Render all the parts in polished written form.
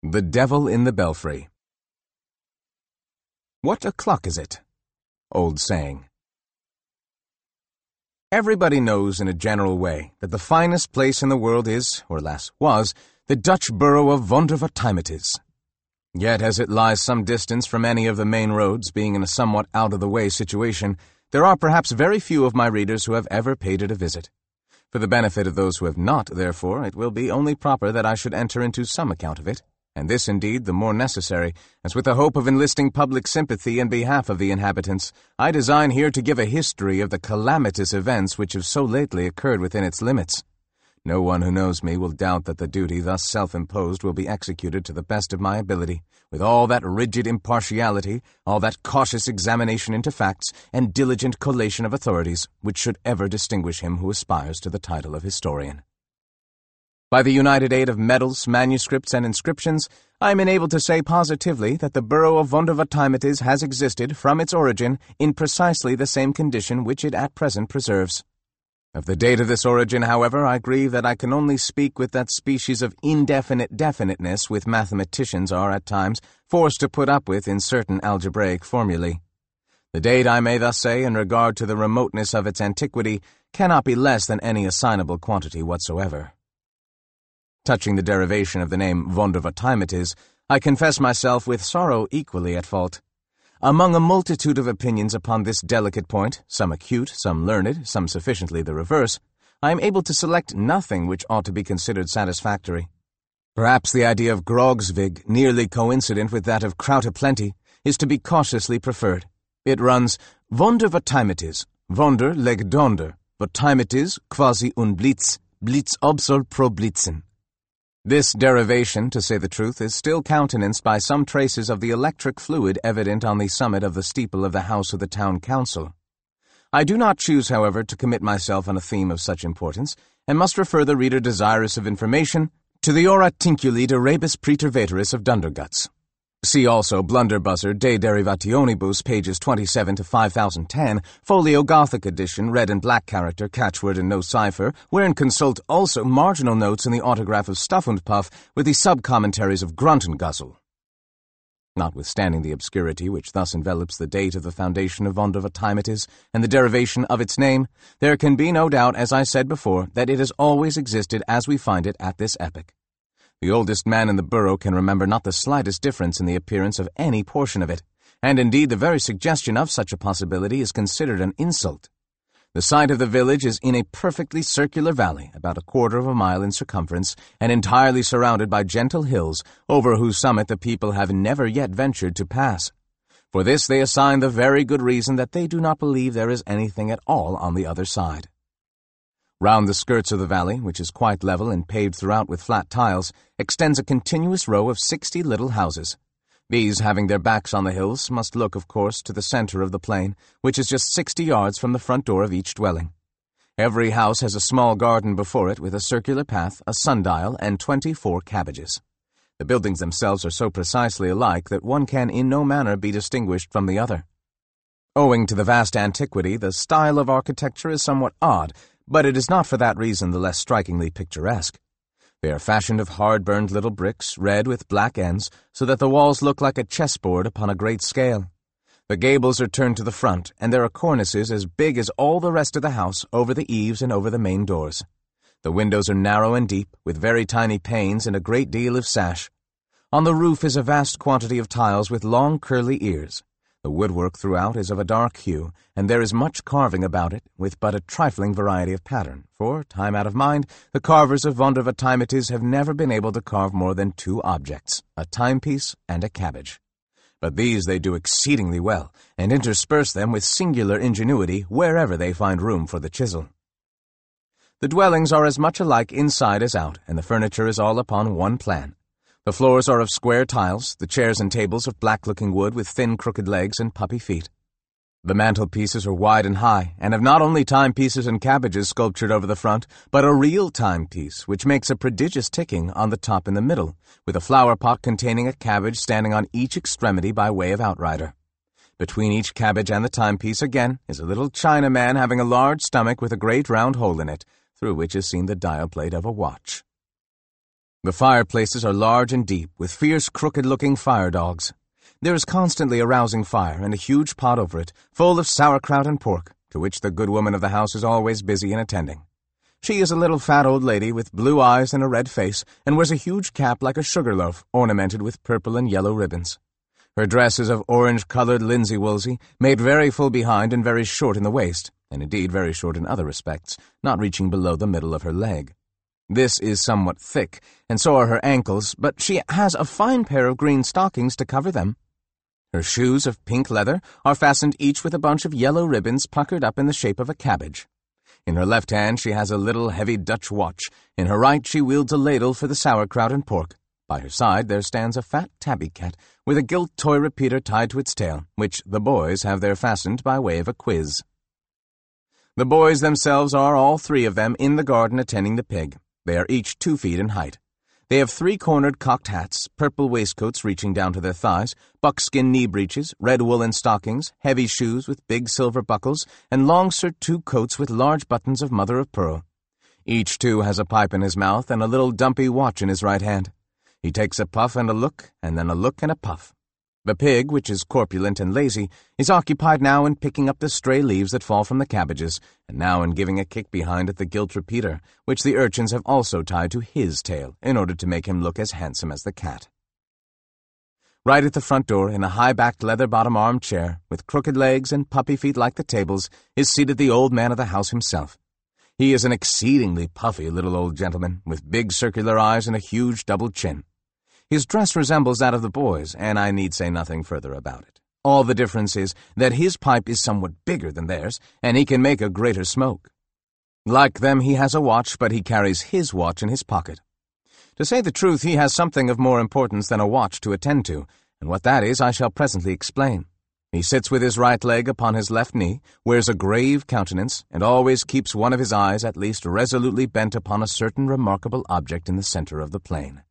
The Devil in the Belfry. What o'clock is it? Old saying. Everybody knows in a general way that the finest place in the world is, or alas was, the Dutch borough of Vondervotteimittis. Yet as it lies some distance from any of the main roads, being in a somewhat out-of-the-way situation, there are perhaps very few of my readers who have ever paid it a visit. For the benefit of those who have not, therefore, it will be only proper that I should enter into some account of it, and this indeed the more necessary, as with the hope of enlisting public sympathy in behalf of the inhabitants, I design here to give a history of the calamitous events which have so lately occurred within its limits. No one who knows me will doubt that the duty thus self-imposed will be executed to the best of my ability, with all that rigid impartiality, all that cautious examination into facts, and diligent collation of authorities, which should ever distinguish him who aspires to the title of historian. By the united aid of medals, manuscripts, and inscriptions, I am enabled to say positively that the borough of Vondervotteimittis has existed, from its origin, in precisely the same condition which it at present preserves. Of the date of this origin, however, I grieve that I can only speak with that species of indefinite definiteness which mathematicians are at times forced to put up with in certain algebraic formulae. The date, I may thus say, in regard to the remoteness of its antiquity, cannot be less than any assignable quantity whatsoever. Touching the derivation of the name Vondervotteimittis, I confess myself with sorrow equally at fault. Among a multitude of opinions upon this delicate point, some acute, some learned, some sufficiently the reverse, I am able to select nothing which ought to be considered satisfactory. Perhaps the idea of Grogsvig, nearly coincident with that of Kraut-a-Plenty, is to be cautiously preferred. It runs, Vondervotteimittis, Wonder leg donder, Votteimittis quasi un Blitz, Blitz obsol pro Blitzen. This derivation, to say the truth, is still countenanced by some traces of the electric fluid evident on the summit of the steeple of the house of the town council. I do not choose, however, to commit myself on a theme of such importance, and must refer the reader desirous of information to the Ora Tinculi de Rebus Preterveteris of Dunderguts. See also Blunderbuzzer de Derivationibus, pages 27 to 5010, folio Gothic edition, red and black character, catchword and no cipher, wherein consult also marginal notes in the autograph of Stuff und Puff with the sub-commentaries of Gruntenguzzle. Notwithstanding the obscurity which thus envelops the date of the foundation of Vondervotteimittis and the derivation of its name, there can be no doubt, as I said before, that it has always existed as we find it at this epoch. The oldest man in the borough can remember not the slightest difference in the appearance of any portion of it, and indeed the very suggestion of such a possibility is considered an insult. The site of the village is in a perfectly circular valley, about a quarter of a mile in circumference, and entirely surrounded by gentle hills, over whose summit the people have never yet ventured to pass. For this they assign the very good reason that they do not believe there is anything at all on the other side. Round the skirts of the valley, which is quite level and paved throughout with flat tiles, extends a continuous row of 60 little houses. These, having their backs on the hills, must look, of course, to the center of the plain, which is just 60 yards from the front door of each dwelling. Every house has a small garden before it with a circular path, a sundial, and 24 cabbages. The buildings themselves are so precisely alike that one can in no manner be distinguished from the other. Owing to the vast antiquity, the style of architecture is somewhat odd, but it is not for that reason the less strikingly picturesque. They are fashioned of hard-burned little bricks, red with black ends, so that the walls look like a chessboard upon a great scale. The gables are turned to the front, and there are cornices as big as all the rest of the house over the eaves and over the main doors. The windows are narrow and deep, with very tiny panes and a great deal of sash. On the roof is a vast quantity of tiles with long curly ears. The woodwork throughout is of a dark hue, and there is much carving about it, with but a trifling variety of pattern, for, time out of mind, the carvers of Vondervotteimittis have never been able to carve more than 2 objects, a timepiece and a cabbage. But these they do exceedingly well, and intersperse them with singular ingenuity wherever they find room for the chisel. The dwellings are as much alike inside as out, and the furniture is all upon one plan. The floors are of square tiles, the chairs and tables of black-looking wood with thin crooked legs and puppy feet. The mantelpieces are wide and high, and have not only timepieces and cabbages sculptured over the front, but a real timepiece, which makes a prodigious ticking on the top in the middle, with a flower pot containing a cabbage standing on each extremity by way of outrider. Between each cabbage and the timepiece, again, is a little Chinaman having a large stomach with a great round hole in it, through which is seen the dial plate of a watch. The fireplaces are large and deep, with fierce, crooked-looking fire dogs. There is constantly a rousing fire and a huge pot over it, full of sauerkraut and pork, to which the good woman of the house is always busy in attending. She is a little fat old lady with blue eyes and a red face, and wears a huge cap like a sugar loaf, ornamented with purple and yellow ribbons. Her dress is of orange-colored linsey-woolsey, made very full behind and very short in the waist, and indeed very short in other respects, not reaching below the middle of her leg. This is somewhat thick, and so are her ankles, but she has a fine pair of green stockings to cover them. Her shoes of pink leather are fastened each with a bunch of yellow ribbons puckered up in the shape of a cabbage. In her left hand she has a little heavy Dutch watch. In her right she wields a ladle for the sauerkraut and pork. By her side there stands a fat tabby cat with a gilt toy repeater tied to its tail, which the boys have there fastened by way of a quiz. The boys themselves are, all three of them, in the garden attending the pig. They are each 2 feet in height. They have 3-cornered cocked hats, purple waistcoats reaching down to their thighs, buckskin knee breeches, red woolen stockings, heavy shoes with big silver buckles, and long surtout coats with large buttons of mother-of-pearl. Each, too, has a pipe in his mouth and a little dumpy watch in his right hand. He takes a puff and a look, and then a look and a puff. The pig, which is corpulent and lazy, is occupied now in picking up the stray leaves that fall from the cabbages, and now in giving a kick behind at the gilt repeater, which the urchins have also tied to his tail, in order to make him look as handsome as the cat. Right at the front door, in a high-backed leather-bottom armchair, with crooked legs and puppy feet like the tables, is seated the old man of the house himself. He is an exceedingly puffy little old gentleman, with big circular eyes and a huge double chin. His dress resembles that of the boys, and I need say nothing further about it. All the difference is that his pipe is somewhat bigger than theirs, and he can make a greater smoke. Like them, he has a watch, but he carries his watch in his pocket. To say the truth, he has something of more importance than a watch to attend to, and what that is I shall presently explain. He sits with his right leg upon his left knee, wears a grave countenance, and always keeps one of his eyes at least resolutely bent upon a certain remarkable object in the center of the plain.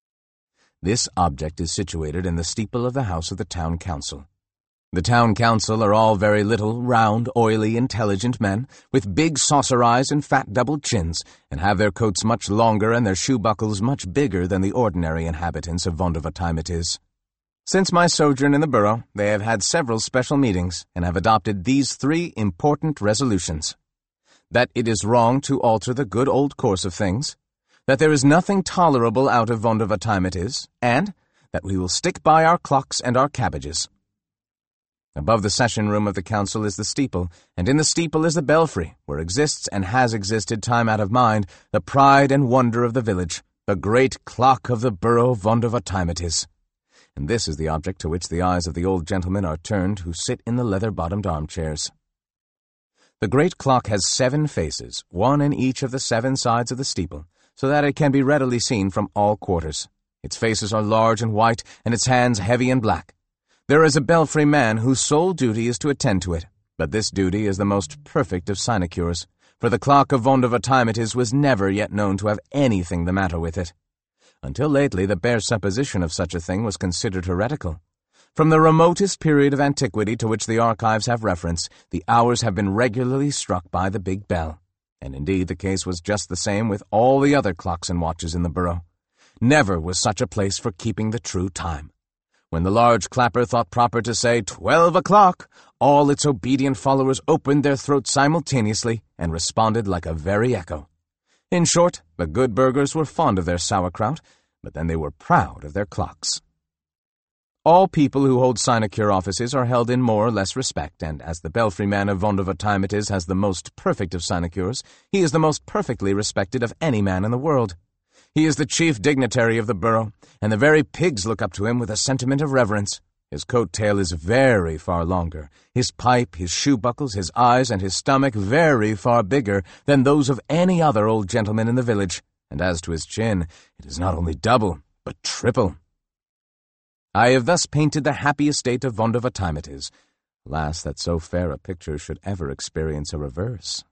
This object is situated in the steeple of the house of the town council. The town council are all very little, round, oily, intelligent men, with big saucer eyes and fat double chins, and have their coats much longer and their shoe buckles much bigger than the ordinary inhabitants of Vondervotteimittis. Since my sojourn in the borough, they have had several special meetings, and have adopted these 3 important resolutions: that it is wrong to alter the good old course of things, that there is nothing tolerable out of Vondervotteimittis, and that we will stick by our clocks and our cabbages. Above the session room of the council is the steeple, and in the steeple is the belfry, where exists and has existed time out of mind the pride and wonder of the village, the great clock of the borough of Vondervotteimittis. And this is the object to which the eyes of the old gentlemen are turned who sit in the leather-bottomed armchairs. The great clock has 7 faces, one in each of the 7 sides of the steeple, so that it can be readily seen from all quarters. Its faces are large and white, and its hands heavy and black. There is a belfry man whose sole duty is to attend to it, but this duty is the most perfect of sinecures, for the clock of Vondervotteimittis was never yet known to have anything the matter with it. Until lately the bare supposition of such a thing was considered heretical. From the remotest period of antiquity to which the archives have reference, the hours have been regularly struck by the big bell. And indeed the case was just the same with all the other clocks and watches in the borough. Never was such a place for keeping the true time. When the large clapper thought proper to say 12 o'clock, all its obedient followers opened their throats simultaneously and responded like a very echo. In short, the good burghers were fond of their sauerkraut, but then they were proud of their clocks. All people who hold sinecure offices are held in more or less respect, and as the belfry man of Vondervotteimittis has the most perfect of sinecures, he is the most perfectly respected of any man in the world. He is the chief dignitary of the borough, and the very pigs look up to him with a sentiment of reverence. His coat-tail is very far longer, his pipe, his shoe-buckles, his eyes, and his stomach very far bigger than those of any other old gentleman in the village, and as to his chin, it is not only double, but triple. I have thus painted the happy estate of Vondervotteimittis. Alas, that so fair a picture should ever experience a reverse.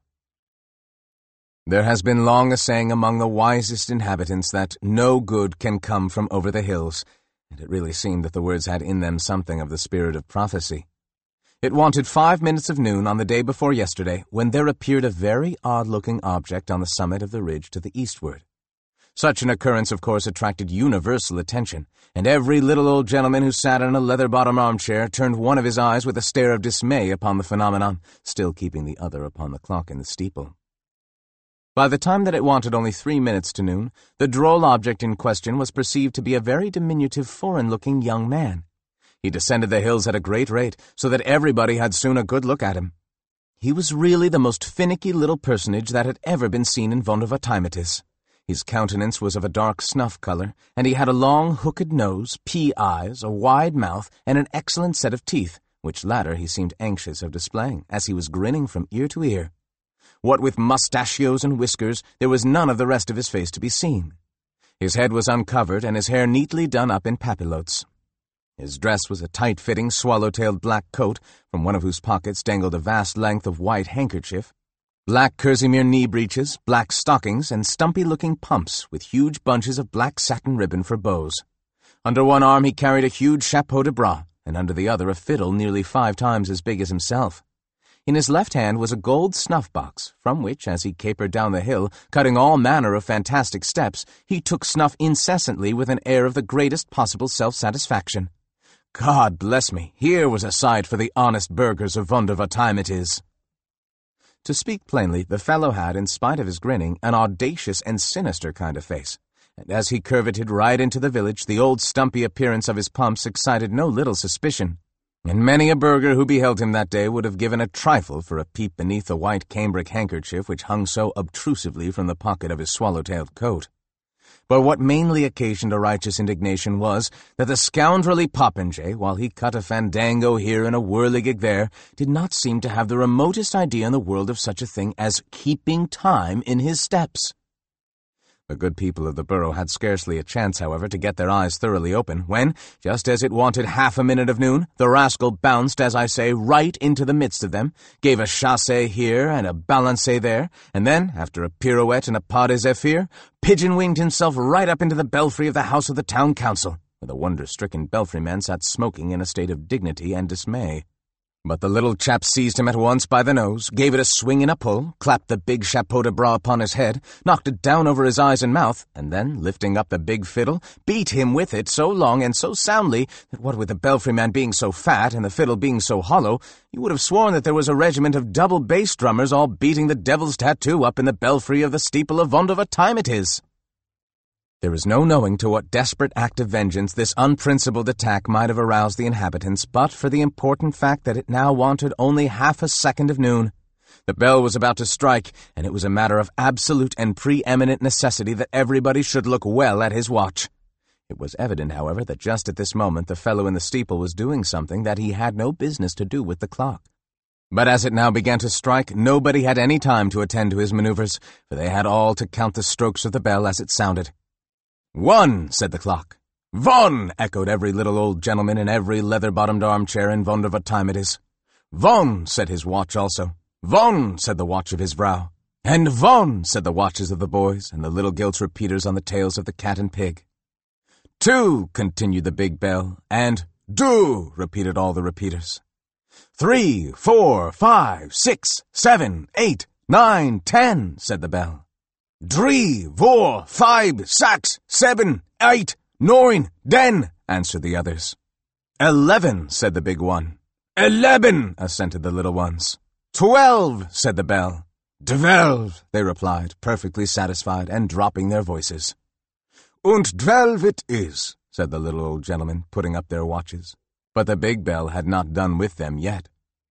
There has been long a saying among the wisest inhabitants that no good can come from over the hills, and it really seemed that the words had in them something of the spirit of prophecy. It wanted 5 minutes of noon on the day before yesterday when there appeared a very odd-looking object on the summit of the ridge to the eastward. Such an occurrence, of course, attracted universal attention, and every little old gentleman who sat in a leather-bottomed armchair turned one of his eyes with a stare of dismay upon the phenomenon, still keeping the other upon the clock in the steeple. By the time that it wanted only 3 minutes to noon, the droll object in question was perceived to be a very diminutive, foreign-looking young man. He descended the hills at a great rate, so that everybody had soon a good look at him. He was really the most finicky little personage that had ever been seen in Vondervotteimittis. His countenance was of a dark snuff color, and he had a long, hooked nose, pea eyes, a wide mouth, and an excellent set of teeth, which latter he seemed anxious of displaying, as he was grinning from ear to ear. What with mustachios and whiskers, there was none of the rest of his face to be seen. His head was uncovered, and his hair neatly done up in papillotes. His dress was a tight-fitting, swallow-tailed black coat, from one of whose pockets dangled a vast length of white handkerchief, black kerseymere knee-breeches, black stockings, and stumpy-looking pumps with huge bunches of black satin ribbon for bows. Under one arm he carried a huge chapeau de bras, and under the other a fiddle nearly 5 times as big as himself. In his left hand was a gold snuff-box, from which, as he capered down the hill, cutting all manner of fantastic steps, he took snuff incessantly with an air of the greatest possible self-satisfaction. God bless me, here was a sight for the honest burghers of Vondervotteimittis. To speak plainly, the fellow had, in spite of his grinning, an audacious and sinister kind of face, and as he curveted right into the village, the old stumpy appearance of his pumps excited no little suspicion, and many a burgher who beheld him that day would have given a trifle for a peep beneath the white cambric handkerchief which hung so obtrusively from the pocket of his swallow-tailed coat. But what mainly occasioned a righteous indignation was that the scoundrelly popinjay, while he cut a fandango here and a whirligig there, did not seem to have the remotest idea in the world of such a thing as keeping time in his steps. The good people of the borough had scarcely a chance, however, to get their eyes thoroughly open, when, just as it wanted half a minute of noon, the rascal bounced, as I say, right into the midst of them, gave a chassé here and a balancé there, and then, after a pirouette and a pas de zephyr, pigeon-winged himself right up into the belfry of the house of the town council, where the wonder-stricken belfryman sat smoking in a state of dignity and dismay. But the little chap seized him at once by the nose, gave it a swing and a pull, clapped the big chapeau de bras upon his head, knocked it down over his eyes and mouth, and then, lifting up the big fiddle, beat him with it so long and so soundly that what with the belfryman being so fat and the fiddle being so hollow, you would have sworn that there was a regiment of double bass drummers all beating the devil's tattoo up in the belfry of the steeple of Vondervotteimittis. There is no knowing to what desperate act of vengeance this unprincipled attack might have aroused the inhabitants, but for the important fact that it now wanted only half a second of noon. The bell was about to strike, and it was a matter of absolute and preeminent necessity that everybody should look well at his watch. It was evident, however, that just at this moment the fellow in the steeple was doing something that he had no business to do with the clock. But as it now began to strike, nobody had any time to attend to his maneuvers, for they had all to count the strokes of the bell as it sounded. 1, said the clock. Von, echoed every little old gentleman in every leather-bottomed armchair in Vondervotteimittis. Von, said his watch also. Von, said the watch of his vrow. And von, said the watches of the boys, and the little gilt repeaters on the tails of the cat and pig. 2, continued the big bell, and do, repeated all the repeaters. 3, 4, 5, 6, 7, 8, 9, 10, said the bell. 3, 4, 5, 6, 7, 8, 9, 10, answered the others. 11, said the big one. 11, assented the little ones. 12, said the bell. 12, they replied, perfectly satisfied and dropping their voices. Und 12 it is, said the little old gentlemen, putting up their watches. But the big bell had not done with them yet.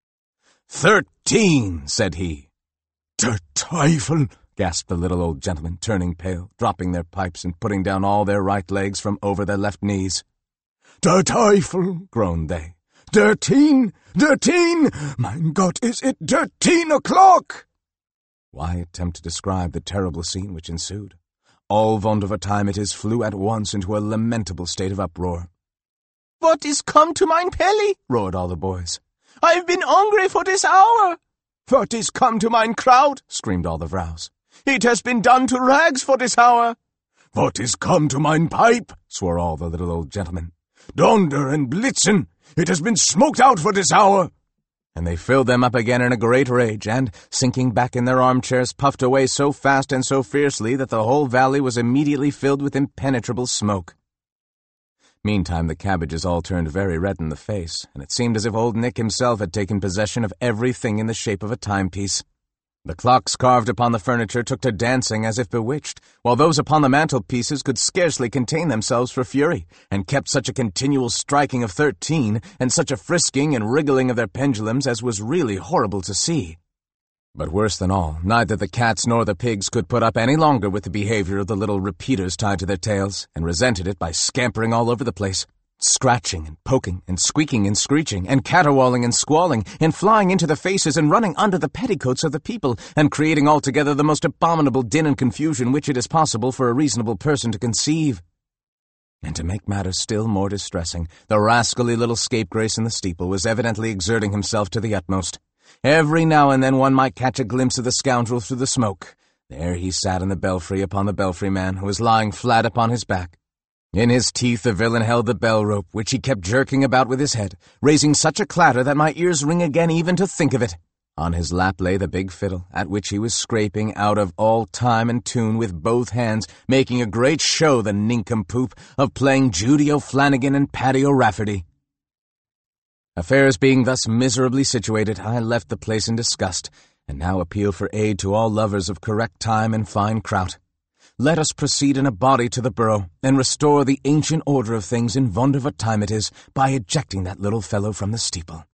13, said he. Der Teufel, gasped the little old gentlemen, turning pale, dropping their pipes and putting down all their right legs from over their left knees. Der Teufel, groaned they. 13! 13! Mein Gott, is it 13 o'clock? Why attempt to describe the terrible scene which ensued? All Vondervotteimittis flew at once into a lamentable state of uproar. What is come to mein Pelly? Roared all the boys. I've been hungry for this hour. What is come to mein Kraut? Screamed all the vrows. It has been done to rags for this hour. What is come to mein pipe? Swore all the little old gentlemen. Donder and blitzen! It has been smoked out for this hour. And they filled them up again in a great rage, and, sinking back in their armchairs, puffed away so fast and so fiercely that the whole valley was immediately filled with impenetrable smoke. Meantime the cabbages all turned very red in the face, and it seemed as if old Nick himself had taken possession of everything in the shape of a timepiece. The clocks carved upon the furniture took to dancing as if bewitched, while those upon the mantelpieces could scarcely contain themselves for fury, and kept such a continual striking of 13, and such a frisking and wriggling of their pendulums as was really horrible to see. But worse than all, neither the cats nor the pigs could put up any longer with the behavior of the little repeaters tied to their tails, and resented it by scampering all over the place, scratching and poking and squeaking and screeching and caterwauling and squalling and flying into the faces and running under the petticoats of the people and creating altogether the most abominable din and confusion which it is possible for a reasonable person to conceive. And to make matters still more distressing, the rascally little scapegrace in the steeple was evidently exerting himself to the utmost. Every now and then one might catch a glimpse of the scoundrel through the smoke. There he sat in the belfry upon the belfryman, who was lying flat upon his back. In his teeth the villain held the bell rope, which he kept jerking about with his head, raising such a clatter that my ears ring again even to think of it. On his lap lay the big fiddle, at which he was scraping out of all time and tune with both hands, making a great show, the nincompoop, of playing Judy O'Flanagan and Paddy O'Rafferty. Affairs being thus miserably situated, I left the place in disgust, and now appeal for aid to all lovers of correct time and fine kraut. Let us proceed in a body to the borough, and restore the ancient order of things in wonder what time it is, by ejecting that little fellow from the steeple.